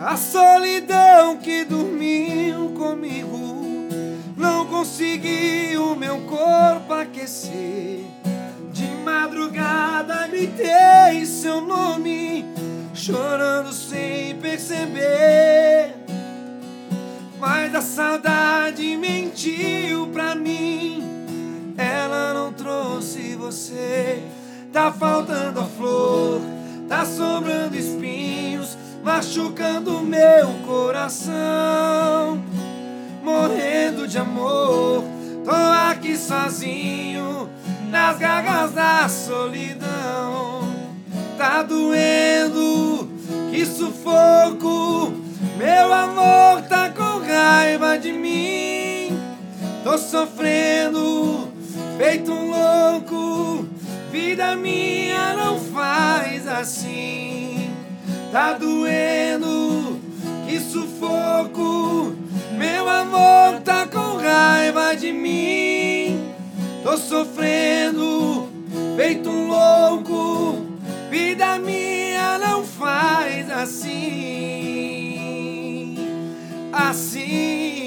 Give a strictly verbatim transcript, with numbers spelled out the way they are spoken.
A solidão que dormiu comigo não conseguiu meu corpo aquecer. De madrugada gritei seu nome, chorando sem perceber. Mas a saudade mentiu pra mim, ela não trouxe você. Tá faltando a flor, tá sobrando espinhos, machucando meu coração. Morrendo de amor, tô aqui sozinho, nas garras da solidão. Tá doendo, que sufoco, meu amor tá com raiva de mim. Tô sofrendo, feito um louco, vida minha não faz assim. Tá doendo, que sufoco, meu amor tá com raiva de mim. Tô sofrendo, feito um louco, vida minha não faz assim. Assim.